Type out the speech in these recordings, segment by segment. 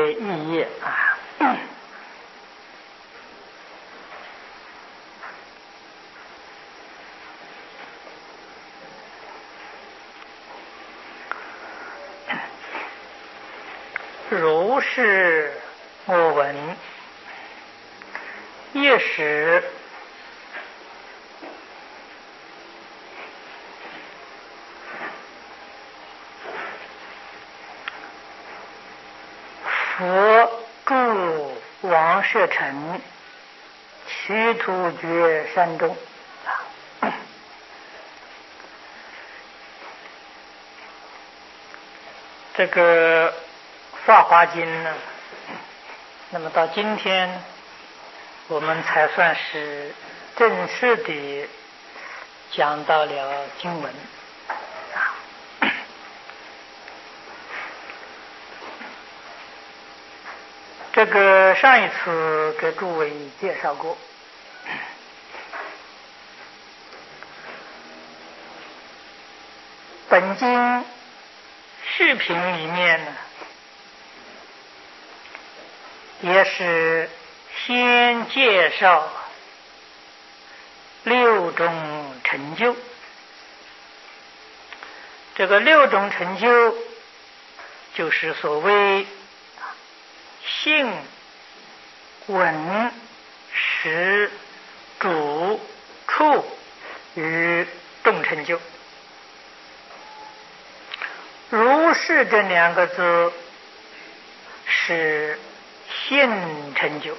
为意业啊。如是我闻，业使佛住王舍城，其土绝山中。这个《法华经》呢，那么到今天我们才算是正式的讲到了经文。这个上一次给诸位介绍过，本经视频里面呢，也是先介绍6种成就。这个6种成就就是所谓性、闻、识、主、处与动成就。如是这2个字是性成就。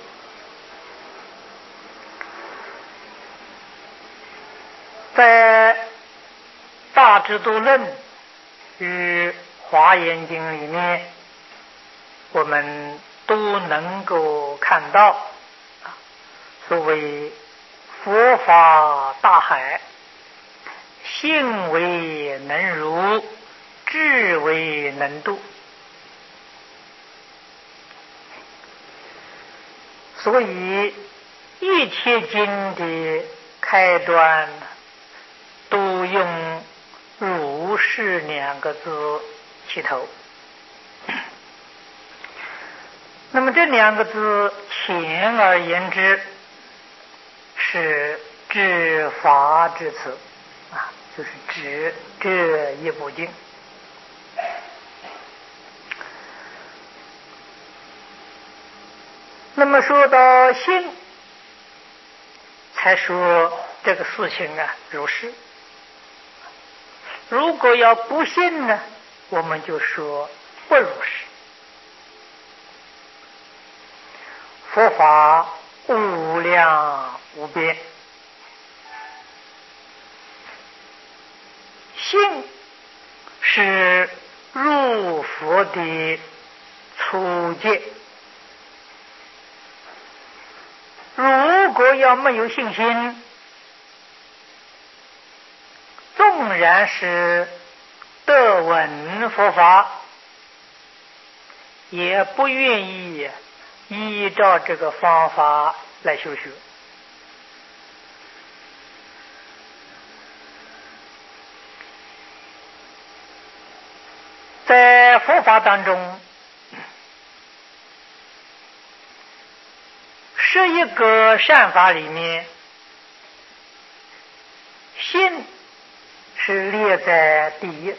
在《大智度论》与《华严经》里面，我们都能够看到所谓佛法大海，性为能如，智为能度。所以一切经的开端都用如是2个字起头。那么这2个字简而言之是指法之词就是指这一部经。那么说到信，才说这个事情如是。如果要不信呢，我们就说不如是。佛法无量无边，信是入佛的初阶。如果要没有信心，纵然是得闻佛法，也不愿意依照这个方法来修学。在佛法当中11个善法里面，信是列在第一。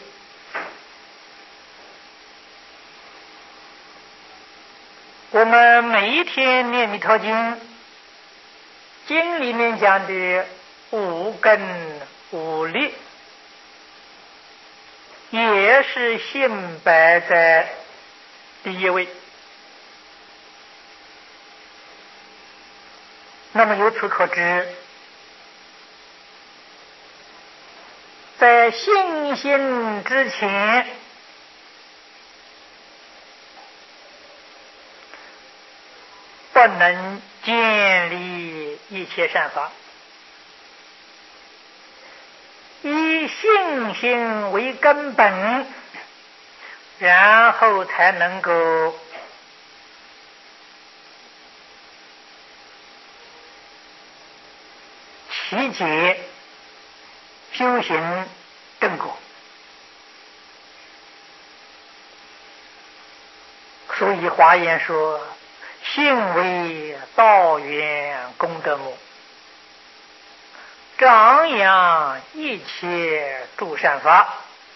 我们每一天念弥陀经，经里面讲的5根5力，也是信摆在第一位。那么由此可知，在信心之前，不能建立一切善法。以信心为根本，然后才能够体解修行正果。 所以华严说：“信为道源功德母，张扬一切诸善法。”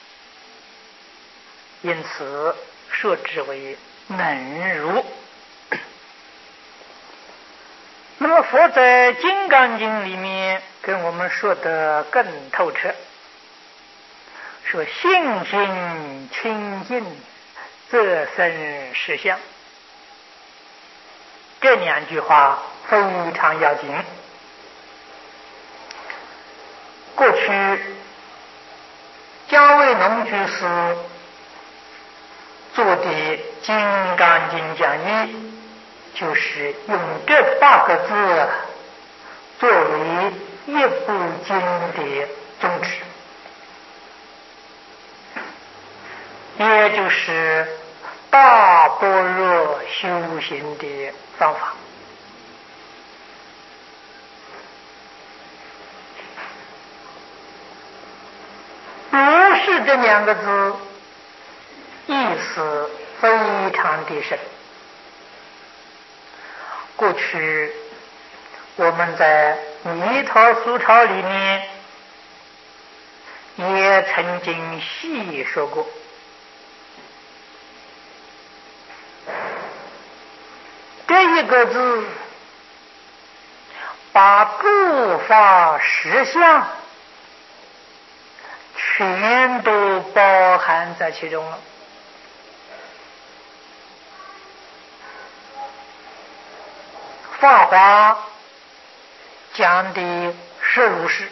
因此说之为能如。那么佛在《金刚经》里面跟我们说的更透彻，说信心清净，则生实相。这两句话非常要紧。过去姜维农居士做的《金刚经》讲义，就是用这8个字作为一部经的宗旨，也就是大般若修行的方法。如是这2个字意思非常的深。过去我们在弥陀俗抄里面也曾经细说过，这1个字把诸法实相全都包含在其中了。法华讲的是如是，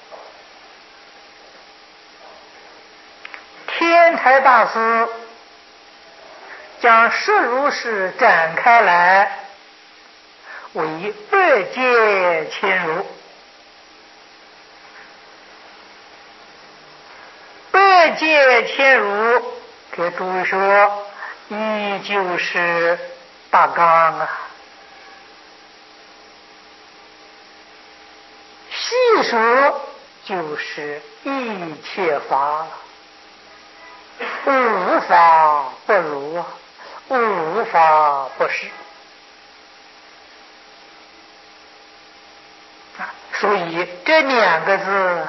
天台大师将是如是展开来为8界千如。8界千如给诸位说，依旧是大纲啊。细说就是一切法，无法不如，无法不是。所以这2个字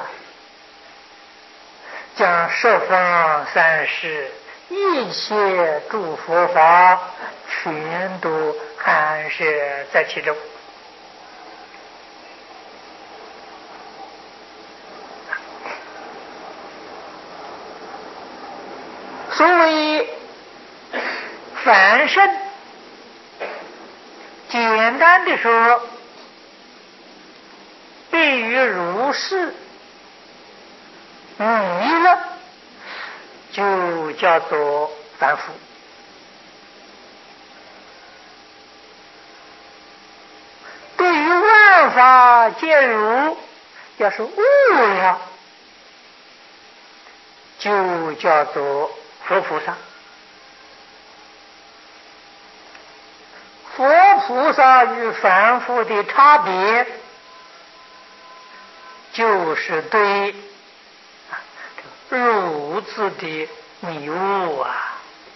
将十方三世一切诸佛法全都含摄在其中。所谓凡圣，简单的说，对于如是迷了，就叫做凡夫。对于万法皆如，要是悟了，就叫做佛菩萨。佛菩萨与凡夫的差别，就是对如字的迷悟啊。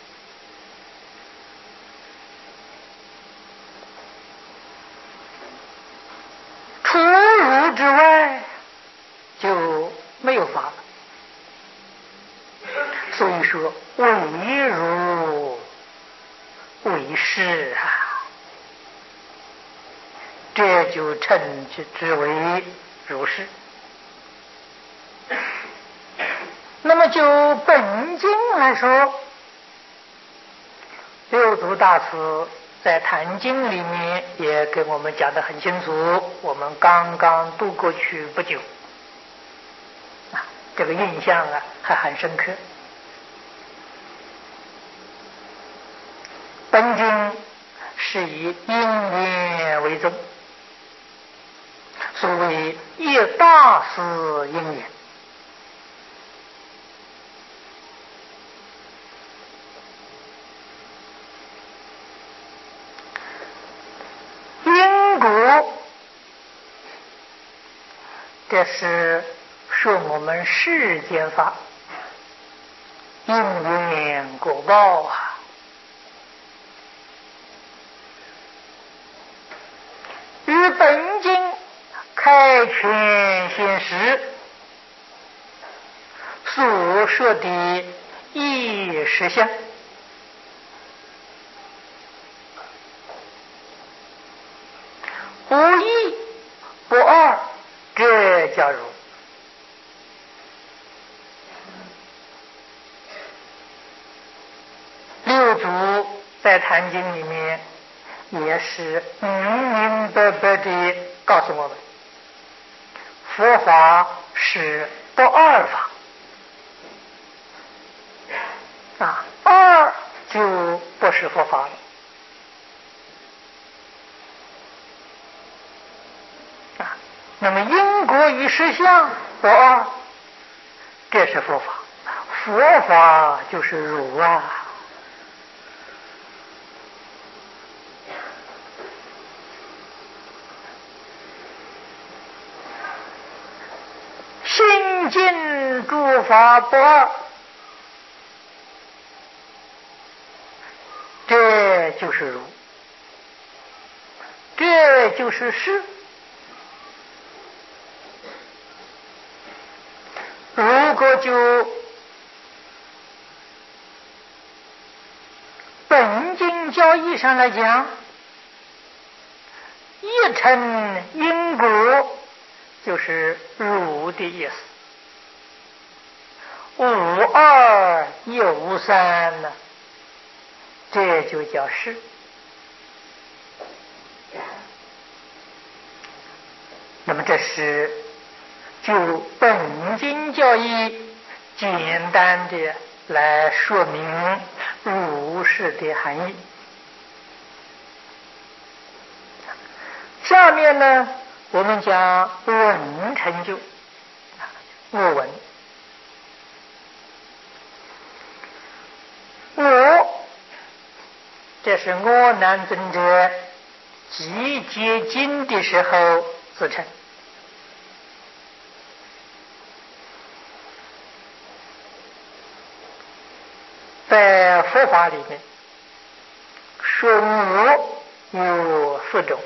除如之外就没有法了。所以说唯如为是啊，这就称之为如是。那么就本经来说，六祖大师在《坛经》里面也给我们讲得很清楚，我们刚刚读过去不久，这个印象还很深刻。本经是以因缘为宗，所谓一大师因缘。因果，这是说我们世间法因缘果报啊。 说的一实相。不一不二，这叫如。六祖在《坛经》里面也是明明白白地告诉我们，佛法是不二法二就不是佛法了。那么因果与实相不二，这是佛法。佛法就是如啊。心尽诸法不二，这就是如，这就是实。如果就本经教义上来讲，一成因果就是如的意思，无二又无三呢，这就叫实。那么这是就本经教义简单的来说明如是的含义。下面呢，我们讲闻成就。我闻，我，这是阿难尊者集结经的时候自称。在佛法里面说我有四种。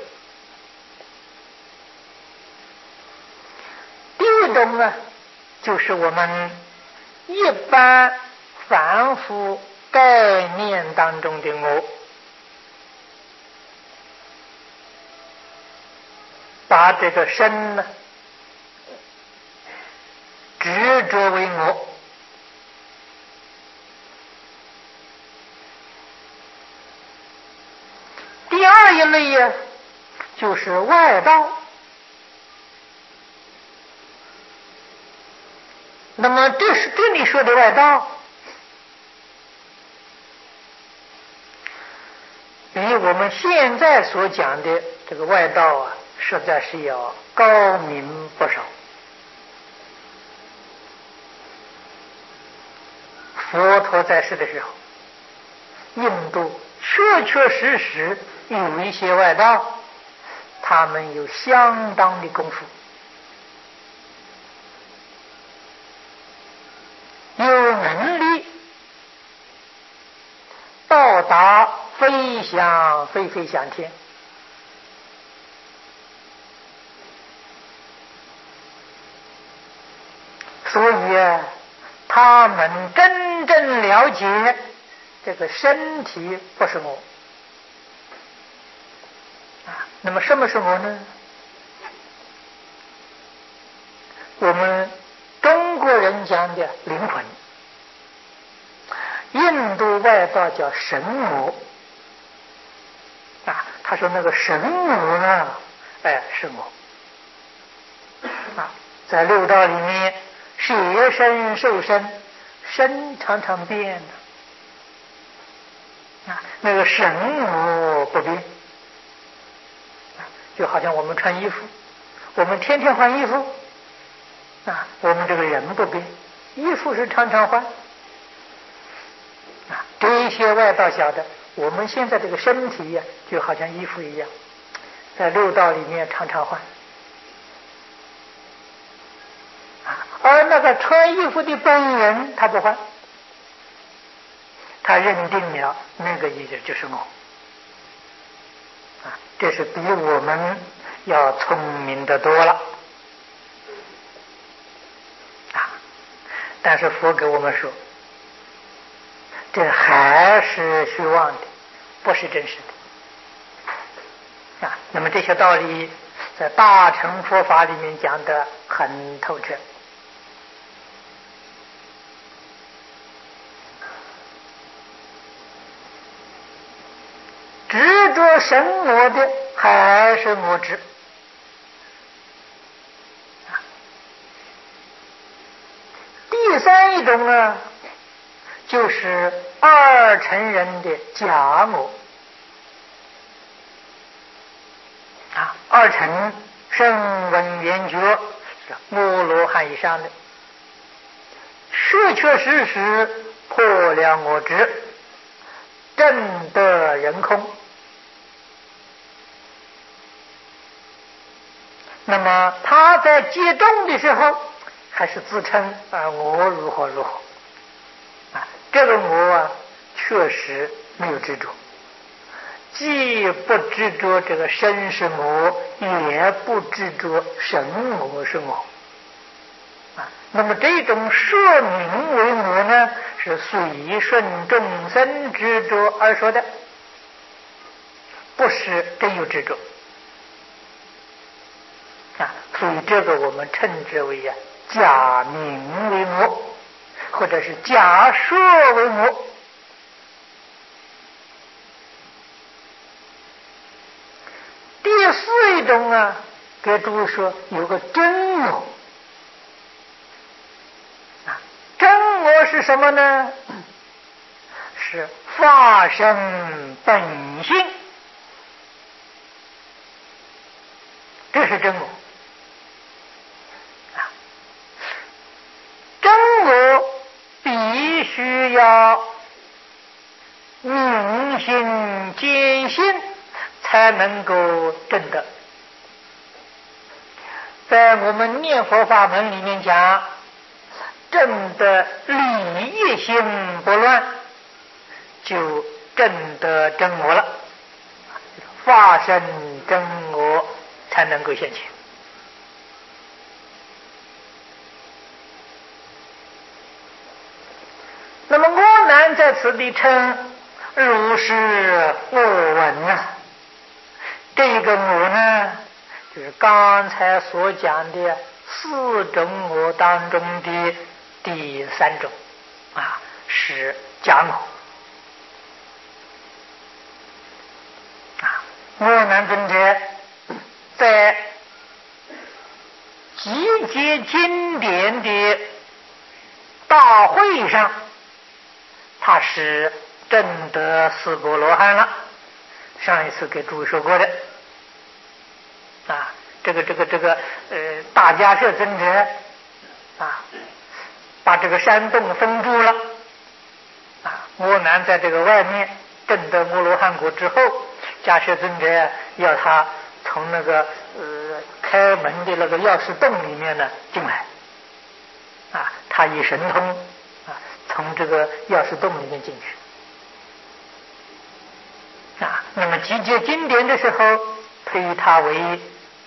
第一种呢，就是我们一般凡夫概念当中的我，把这个身呢执着为我。第二一类呀，就是外道。那么这里说的外道，比我们现在所讲的这个外道啊，实在是要高明不少。佛陀在世的时候，印度确确实实有一些外道，他们有相当的功夫，有能力到达飞翔天。所以他们真正了解这个身体不是我。那么什么是我呢？我们中国人讲的灵魂，印度外道叫神我。他说那个神我呢，是我。在六道里面，舍身受身，身常常变的。那个神我不变。就好像我们穿衣服，我们天天换衣服，我们这个人不变，衣服是常常换。这些外道晓得，我们现在这个身体呀，就好像衣服一样，在六道里面常常换。而那个穿衣服的本人他不换，他认定了那个意思就是我。这是比我们要聪明得多了。 但是佛给我们说，这还是虚妄的，不是真实的啊。那么这些道理在大乘佛法里面讲得很透彻。执着生我的还是我执第三一种呢，就是二乘人的假我二乘声闻缘觉阿罗汉以上的，确确实实破了我执，证得人空。那么他在激动的时候，还是自称我如何如何这个我确实没有执着，既不执着这个身是我，也不执着神我是我那么这种说名为我呢，是随顺众生执着而说的，不是真有执着所以这个我们称之为假名为我，或者是假说为我。第四一种给诸位说有个真我真我是什么呢？是法身本性，这是真我真我必须要明心见性才能够证得。在我们念佛法门里面讲，证得理业心不乱，就证得真我了，法身真我才能够现前。那么我难在此地称如是我闻这个我呢，就是刚才所讲的四种我当中的第三种是假我我难尊者在集结经典的大会上，他是证得四波罗汉了，上一次给诸位说过的这个大迦叶尊者把这个山洞封住了阿难在这个外面证得摩罗汉果之后，迦叶尊者要他从那个开门的那个钥匙洞里面呢进来他以神通从这个钥匙洞里面进去那么集结经典的时候推他为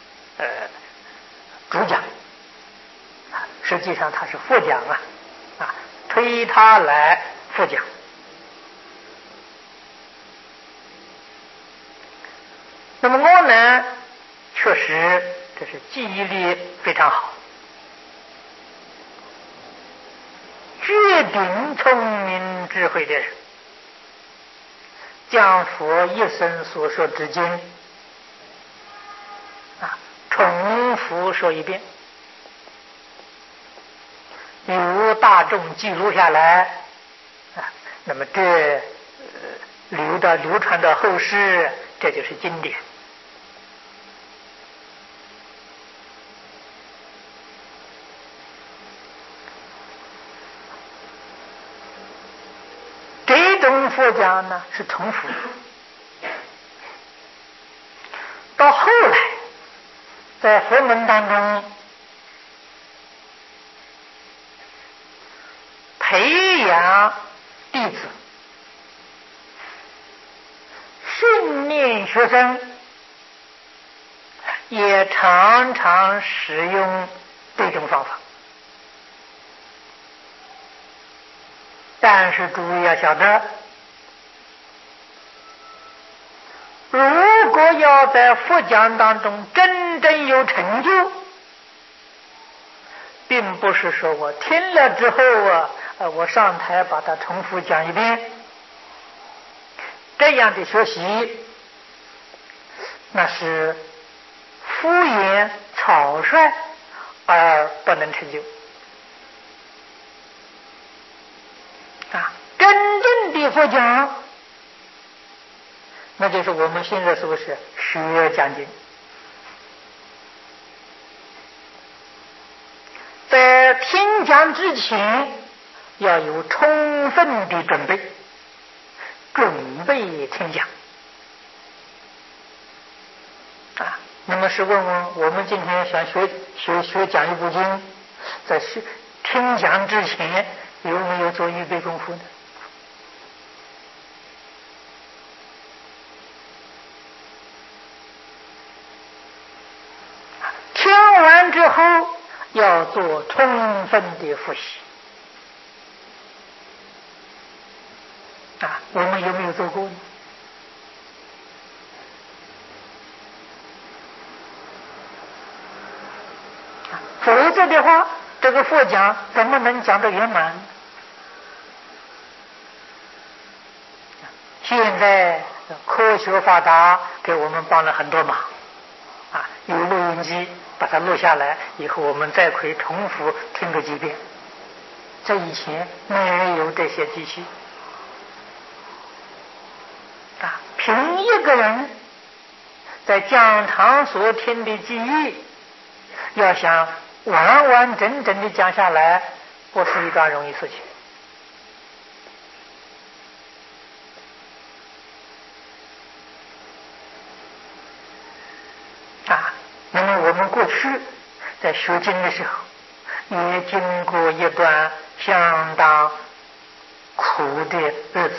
主讲实际上他是副讲推他来副讲。那么阿难确实这是记忆力非常好，绝顶聪明智慧的人，将佛一生所说之经重复说一遍，由大众记录下来那么这流传到后世，这就是经典。这种佛讲呢是重复，到后来在佛门当中培养弟子，训练学生，也常常使用这种方法但是诸位要晓得，如果要在佛讲当中真正有成就，并不是说我听了之后我上台把它重复讲一遍，这样的学习那是敷衍草率而不能成就真正的佛讲，那就是我们现在说是学讲经，在听讲之前要有充分的准备听讲那么是问问我们今天想学讲一部经，在听讲之前有没有做预备功夫呢？听完之后要做充分的复习我们有没有做过呢？否则的话，这个佛讲怎么能讲得圆满？现在科学发达，给我们帮了很多忙有录音机把它录下来，以后我们再可以重复听个几遍。在以前没有这些机器凭一个人在讲堂所听的记忆，要想完完整整的讲下来，不是一桩容易事情那么我们过去在学经的时候，也经过一段相当苦的日子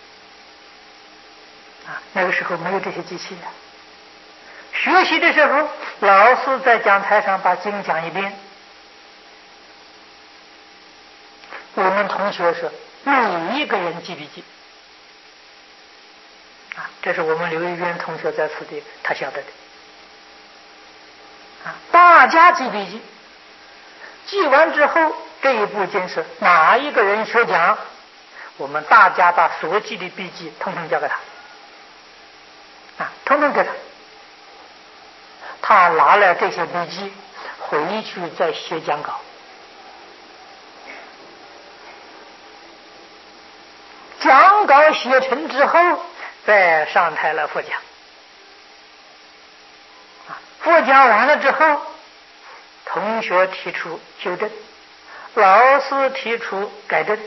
那个时候没有这些机器学习的时候，老师在讲台上把经讲一遍，我们同学是每一个人记笔记这是我们刘玉渊同学在此地他晓得的大家记笔记，记完之后这一部经是哪一个人学讲，我们大家把所记的笔记统统交给他统统给他，他拿了这些笔记回去再写讲稿，讲稿写成之后再上台来复讲复讲完了之后，同学提出修正，老师提出改正，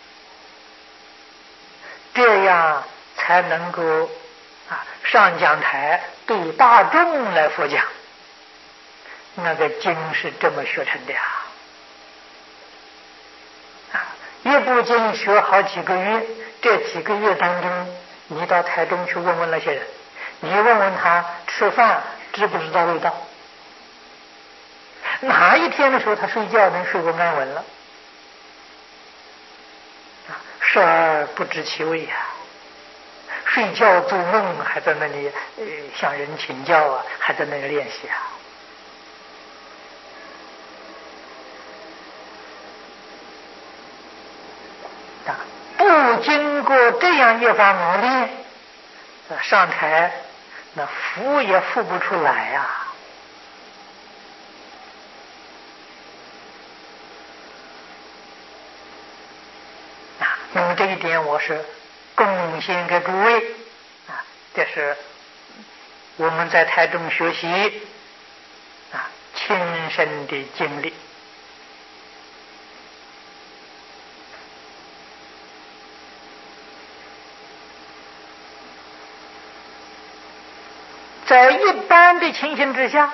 这样才能够上讲台对大众来复讲。那个经是这么学成的一部经学好几个月，这几个月当中，你到台中去问问那些人，你问问他吃饭知不知道味道？哪一天的时候他睡觉能睡个安稳了？睡而不知其味睡觉做梦还在那里向人请教还在那里练习不经过这样一番磨练，上台那服也服不出来那么这一点我是贡献给诸位这是我们在台中学习亲身的经历。在一般的情形之下，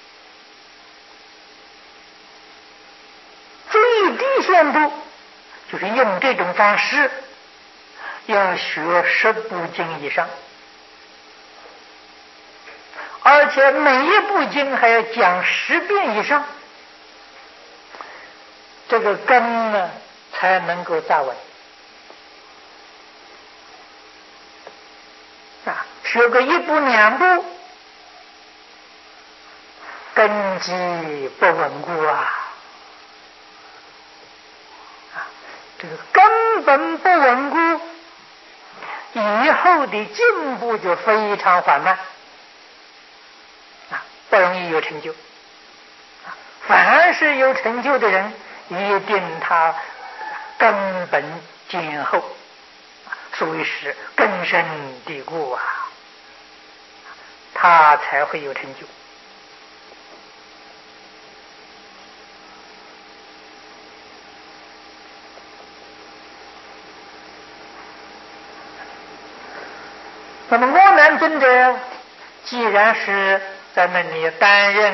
最低限度就是用这种方式要学10部经以上，而且每一部经还要讲10遍以上，这个根呢才能够扎稳学个一步两步，根基不稳固啊！这个根本不稳固，以后的进步就非常缓慢不容易有成就。凡是有成就的人，一定他根本坚厚，所以是根深蒂固他才会有成就。那么阿难尊者既然是在那里担任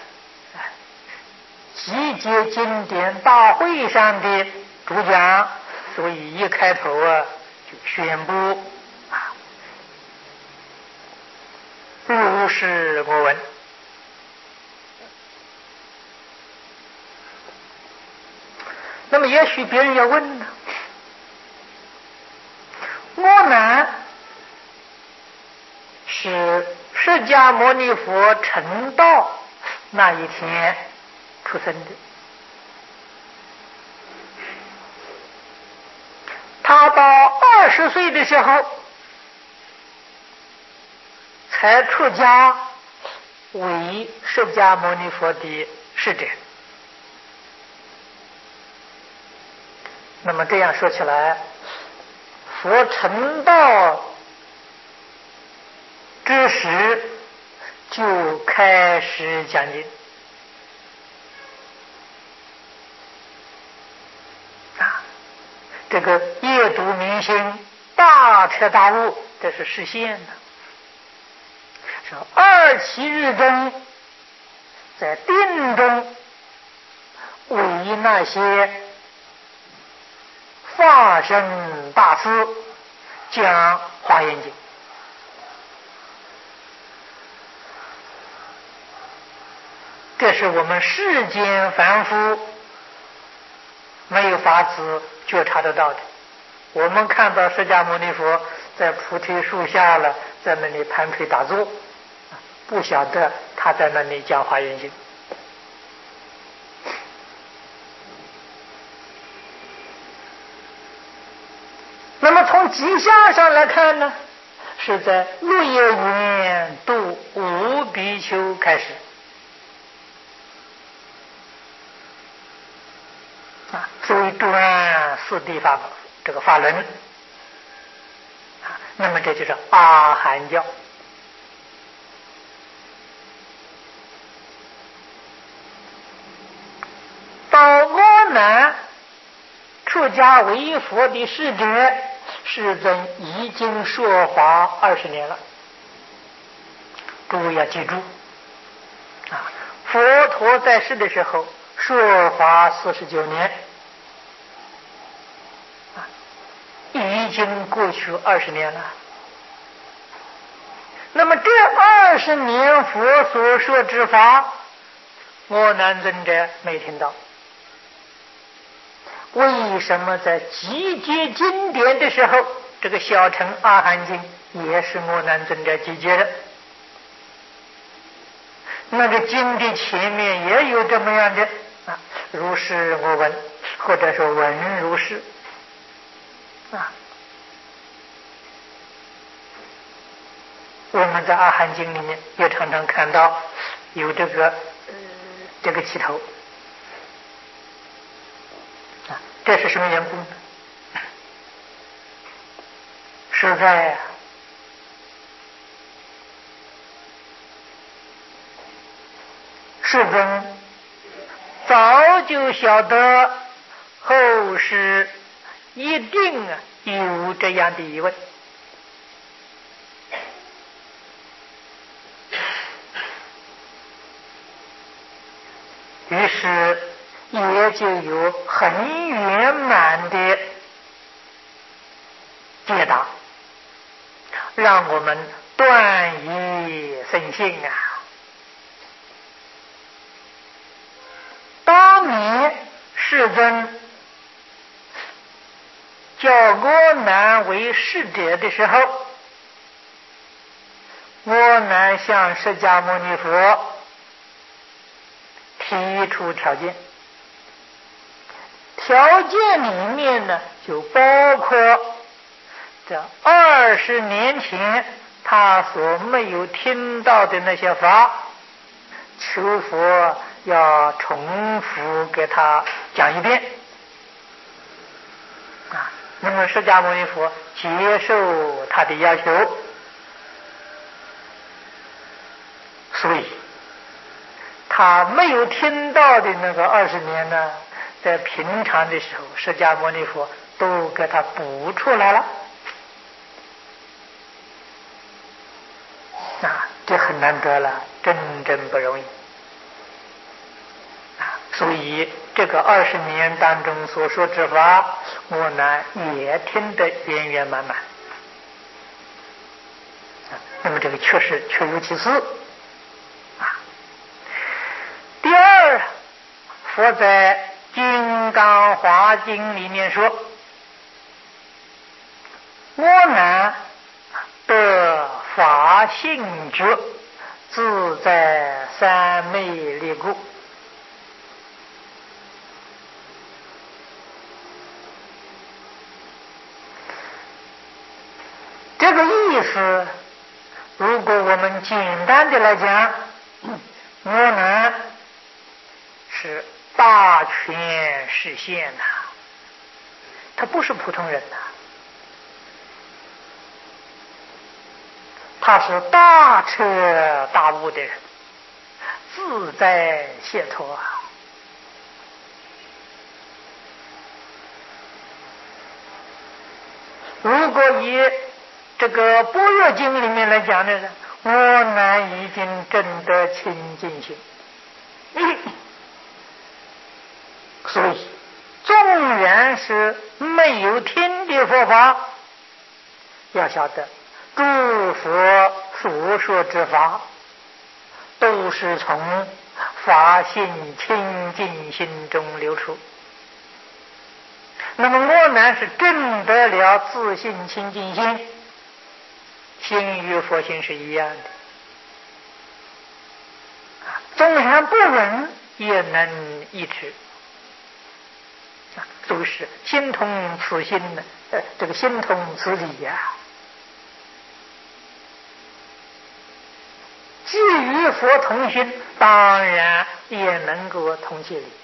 集结经典大会上的主讲，所以一开头就宣布如是我闻。那么也许别人要问呢，阿难是释迦牟尼佛成道那一天出生的，他到20岁的时候才出家为释迦牟尼佛的侍者。那么这样说起来，佛成道之时就开始讲经这个夜读明心，大彻大悟，这是实现的。二七日中，在定中为那些发生大师讲华严经，这是我们世间凡夫没有法子觉察得到的。我们看到释迦牟尼佛在菩提树下了，在那里盘腿打坐，不晓得他在那里讲华严经。那么从迹象上来看呢，是在鹿野园度五比丘开始所以断四谛法这个法轮那么这就是阿含教。到阿难出家为佛的侍者，世尊已经说法20年了。诸位要记住佛陀在世的时候说法49年，已经过去20年了。那么这20年佛所说之法，阿难尊者没听到。为什么在集结经典的时候，这个小乘阿含经也是阿难尊者集结的？那个经的前面也有这么样的如是我闻，或者说闻如是我们在阿含经里面也常常看到有这个起头这是什么缘故呢？实在世尊早就晓得后世一定有这样的疑问，于是也就有很圆满的解答，让我们断疑生信当年世尊叫阿难为侍者的时候， 我乃向释迦牟尼佛提出条件，条件里面呢就包括这20年前他所没有听到的那些法，求佛要重复给他讲一遍啊。那么释迦牟尼佛接受他的要求，所以他没有听到的那个20年呢，在平常的时候释迦牟尼佛都给他补出来了啊，这很难得了，真不容易啊。所以这个20年当中所说之法，我呢也听得圆圆满满啊。那么这个确有其事啊。第二，佛在《金刚华经》里面说，我乃得法性觉，自在三昧力故。这个意思，如果我们简单的来讲，我呢是大权实现呐，他不是普通人呐，他是大彻大悟的人，自在解脱啊。如果以这个般若经里面来讲的呢，我乃已经证得清净心。所以纵然是没有听的佛法，要晓得诸佛所说之法都是从法性清净心中流出。那么我乃是证得了自性清净心，心与佛性是一样的，纵然不闻也能一致，所以是心通此心呢，这个心通此理呀。既与佛同心，当然也能够同其理。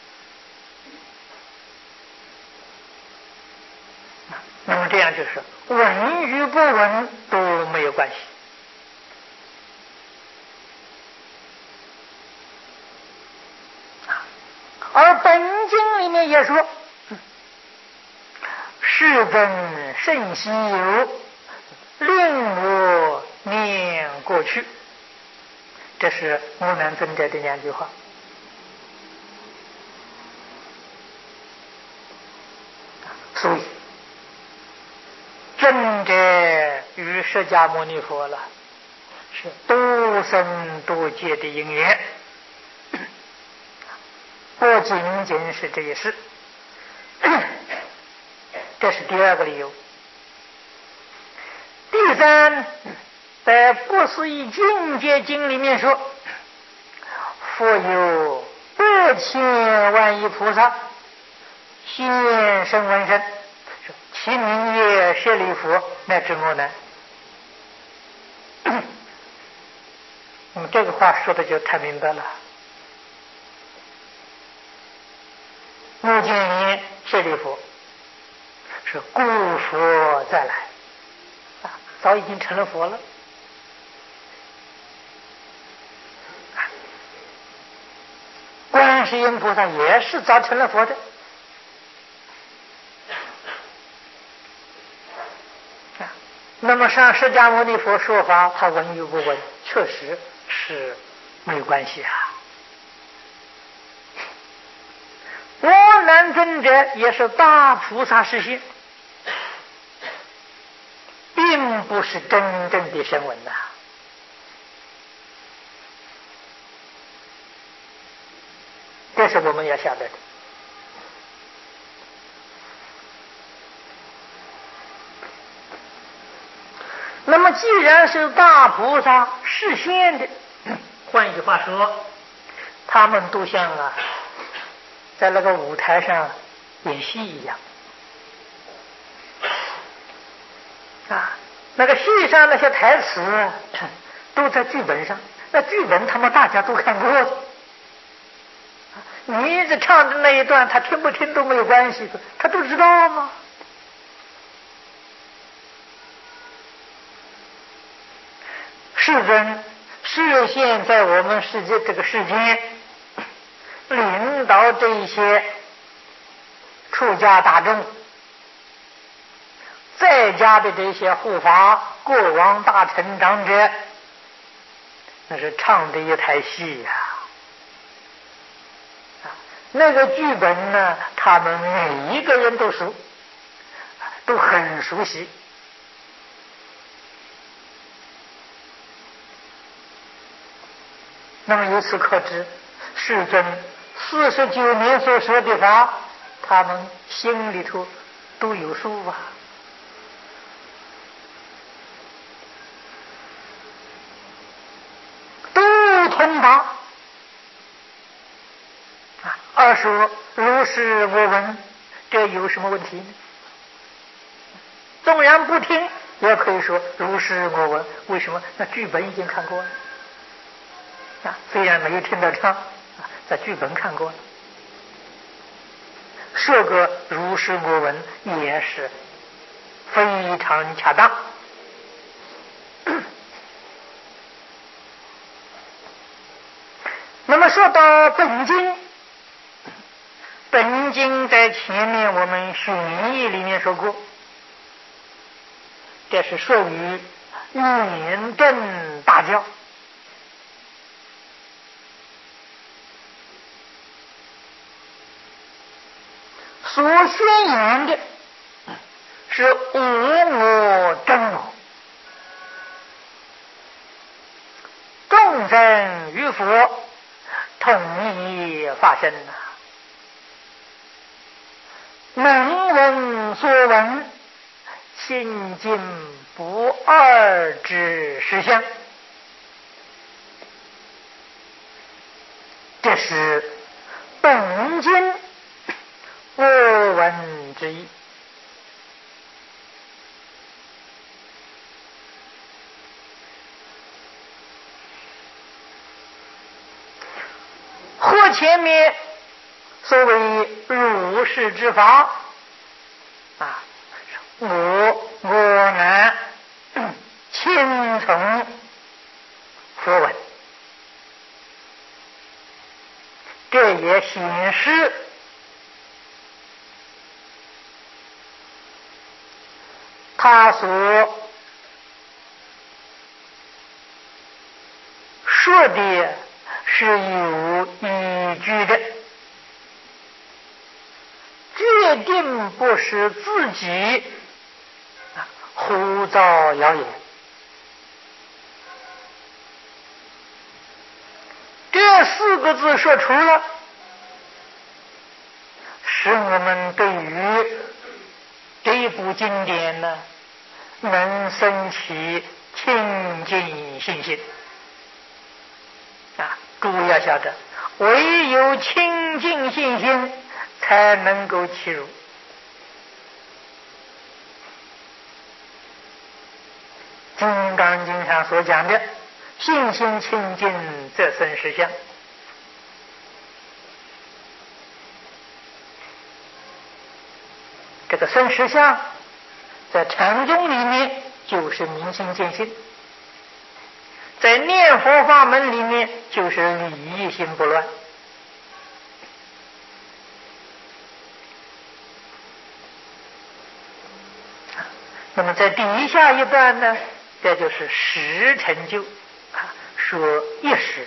那么这样就是闻与不闻都没有关系。而本经里面也说，世尊甚稀有，令我念过去。这是无难尊者的2句话。所以尊者与释迦牟尼佛了，是多生多劫的因缘，不仅仅是这一世。这是第2个理由。第三，在《不思议境界经》里面说，佛有8千万亿菩萨现身闻声，其名曰舍利弗，乃至我呢。那么这个话说的就太明白了。目犍连舍利弗是故佛再来啊，早已经成了佛了。观世音菩萨也是早成了佛的。那么上释迦牟尼佛说法，他闻与不闻，确实是没有关系啊。阿难尊者也是大菩萨实现，并不是真正的声闻呐。这是我们要晓得的。 那么既然是大菩萨示现的，换句话说，他们都像在那个舞台上演戏一样那个戏上那些台词都在剧本上，那剧本他们大家都看过的。你一直唱的那一段，他听不听都没有关系的，他都知道吗？世尊示现在我们这个世间，领导这一些出家大众，在家的这些护法、过往大成长者，那是唱的一台戏那个剧本呢，他们每一个人都熟，都很熟悉。那么由此可知，世尊49年所说的法，他们心里头都有数都通达而说如是我闻，这有什么问题呢？纵然不听，也可以说如是我闻。为什么？那剧本已经看过了虽然没有听得唱在剧本看过了，说个如是我闻也是非常恰当。那么说到本经，本经在前面我们玄义里面说过，这是属于圆正大教。所宣扬的是无我真我，众生与佛同一发生能闻所闻，清净不二之实相，这是本经我闻之意。或前面所谓如是之法我乃亲从佛闻，这也显示他所说的是有依据的，决定不是自己胡造谣言。这4个字说出了，使我们对于这部经典呢，能生起清净信心诸位要晓得，唯有清净信心才能够契入。金刚经上所讲的信心清净则生实相，这个生实相在禅宗里面就是明心见性，在念佛法门里面就是理一心不乱。那么在底下一段呢，这就是实成就说一时。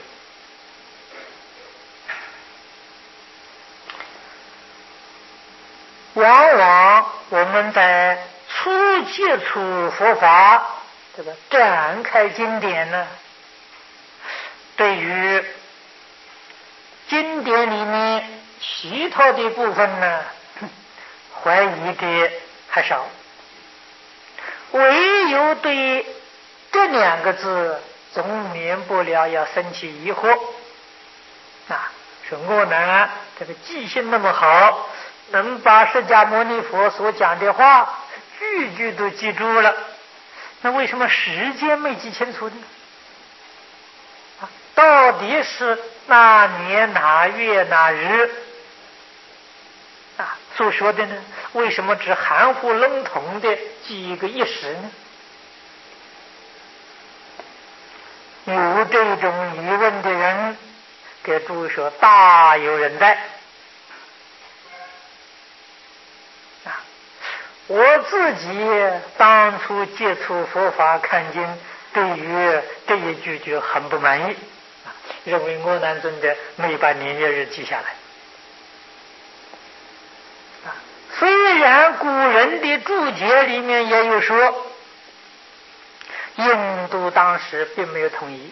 往往我们在初接触佛法这个展开经典呢，对于经典里面其他的部分呢，怀疑的还少，唯有对这两个字总免不了要生起疑惑啊！说我呢，这个记性那么好，能把释迦牟尼佛所讲的话句句都记住了，那为什么时间没记清楚呢？到底是哪年哪月哪日啊所说的呢？为什么只含糊笼统的记一个一时呢？有这种疑问的人，给诸位说大有人在啊！我自己当初接触佛法看经，对于这一句就很不满意啊，认为阿难尊者没把年月日记下来啊。虽然古人的注解里面也有说，印度当时并没有统一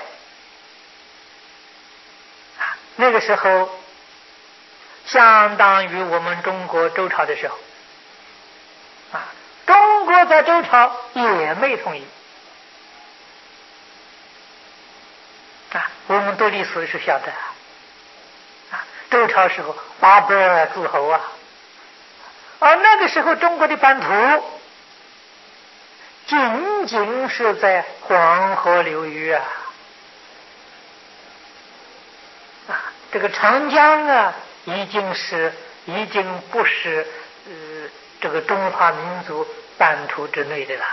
啊，那个时候相当于我们中国周朝的时候啊，中国在周朝也没统一啊。我们读历史是晓得啊，周朝时候800诸侯啊，而那个时候中国的版图仅仅是在黄河流域啊，这个长江啊，已经不是这个中华民族版图之内的了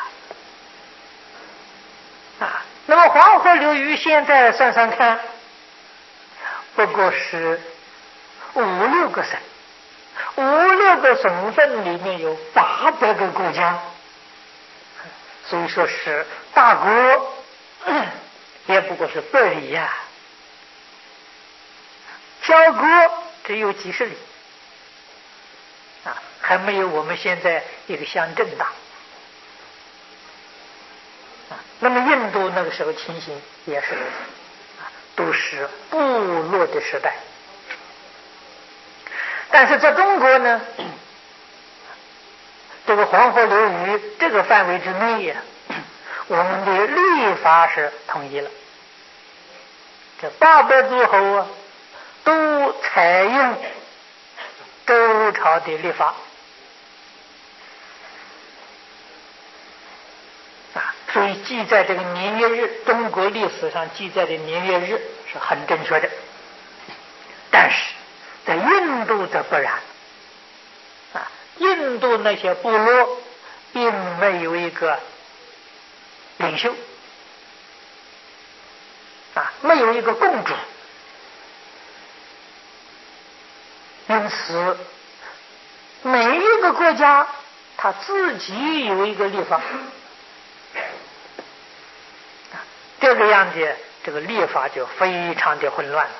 啊。那么黄河流域现在算算看，不过是5-6个省，5-6个省份里面有800个国家。所以说是大国也不过是100里呀，小国只有几十里啊，还没有我们现在一个乡镇大啊。那么印度那个时候情形也是啊，都是部落的时代。但是在中国呢，这个黄河流域这个范围之内呀，我们的律法是统一了。这800诸侯啊，都采用周朝的律法啊，所以记载这个年月日，中国历史上记载的年月日是很正确的。但是在印度则不然啊，印度那些部落并没有一个领袖啊，没有一个共主，因此每一个国家他自己有一个律法啊，这个样子这个律法就非常的混乱了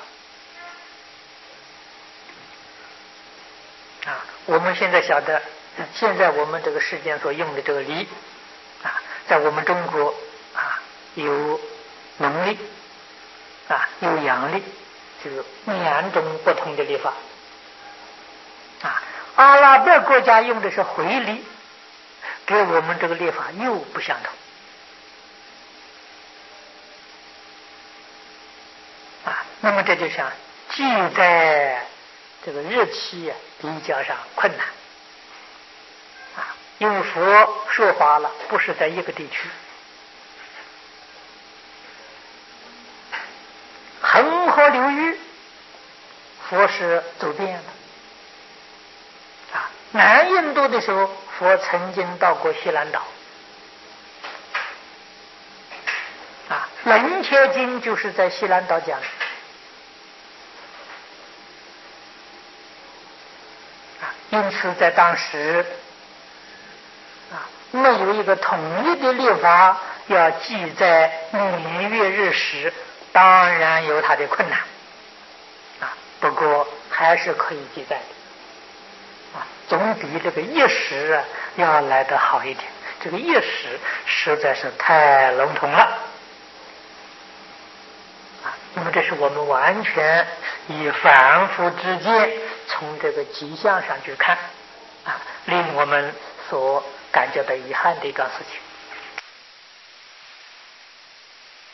啊。我们现在晓得，现在我们这个世间所用的这个礼啊，在我们中国啊，有农历啊，有阳历，就是2种不同的历法啊。阿拉伯国家用的是回历，跟我们这个历法又不相同啊。那么这就像记在这个日期比较上困难啊，因为佛说法了不是在一个地区，恒河流域佛是走遍了啊。南印度的时候，佛曾经到过西兰岛啊，《楞伽经》就是在西兰岛讲的啊。因此在当时啊，没有一个统一的律法要记载年月日时，当然有它的困难啊，不过还是可以记载的啊，总比这个一时要来得好一点。这个一时实在是太笼统了啊。那么这是我们完全以凡夫之见，从这个迹象上去看啊，令我们所感觉到遗憾的一桩事情。